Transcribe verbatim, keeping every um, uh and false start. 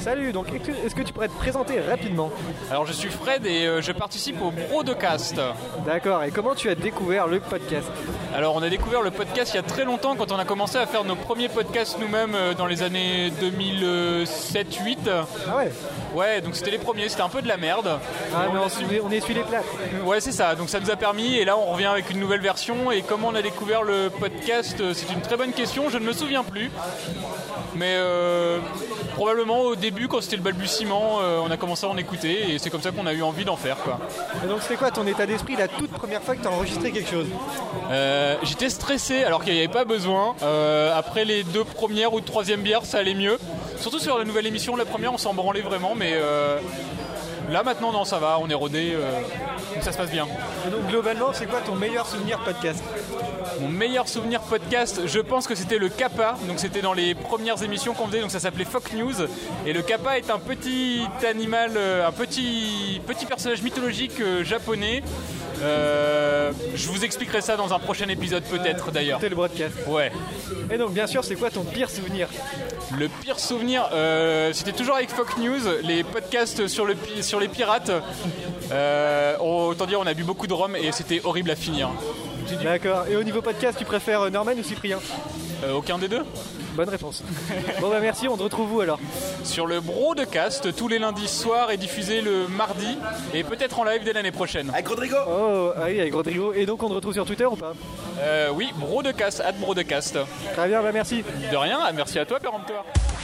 Salut, donc est-ce que tu pourrais te présenter rapidement? Alors je suis Fred et euh, je participe au Brodecast. D'accord, et comment tu as découvert le podcast? Alors on a découvert le podcast il y a très longtemps quand on a commencé à faire nos premiers podcasts nous-mêmes euh, dans les années deux mille sept huit. Ah ouais? Ouais, donc c'était les premiers, c'était un peu de la merde. Ah on, mais on, su... on essuie les plats. Ouais, c'est ça, donc ça nous a permis et là on revient avec une nouvelle version. Et comment on a découvert le podcast, c'est une très bonne question, je ne me souviens plus. Mais euh, probablement au début quand c'était le balbutiement, euh, on a commencé à en écouter et c'est comme ça qu'on a eu envie d'en faire quoi. Et donc c'est quoi ton état d'esprit la toute première fois que tu as enregistré quelque chose? euh, J'étais stressé alors qu'il n'y avait pas besoin. Euh, après les deux premières ou troisième bières ça allait mieux. Surtout sur la nouvelle émission, la première on s'en branlait vraiment mais euh, là maintenant non ça va, on est rodé, euh, ça se passe bien. Et donc globalement c'est quoi ton meilleur souvenir podcast? Mon meilleur souvenir podcast, je pense que c'était le Kappa. Donc c'était dans les premières émissions qu'on faisait, donc ça s'appelait Folk News. Et le Kappa est un petit animal, un petit, petit personnage mythologique euh, japonais. Euh, je vous expliquerai ça dans un prochain épisode peut-être d'ailleurs. C'était le broadcast. Ouais. Et donc bien sûr c'est quoi ton pire souvenir? Le pire souvenir, euh, c'était toujours avec Folk News, les podcasts sur, le, sur les pirates. Euh, autant dire on a bu beaucoup de rhum et c'était horrible à finir. D'accord. Et au niveau podcast, tu préfères Norman ou Cyprien? euh, Aucun des deux. Bonne réponse. Bon bah merci, on te retrouve où alors? Sur le Brodecast, tous les lundis soirs et diffusé le mardi et peut-être en live dès l'année prochaine. Avec Rodrigo. Oh, ah oui, avec Rodrigo. Et donc on te retrouve sur Twitter ou pas? euh, Oui, Brodecast, at Brodecast. Très bien, bah merci. De rien, merci à toi, péremptoire.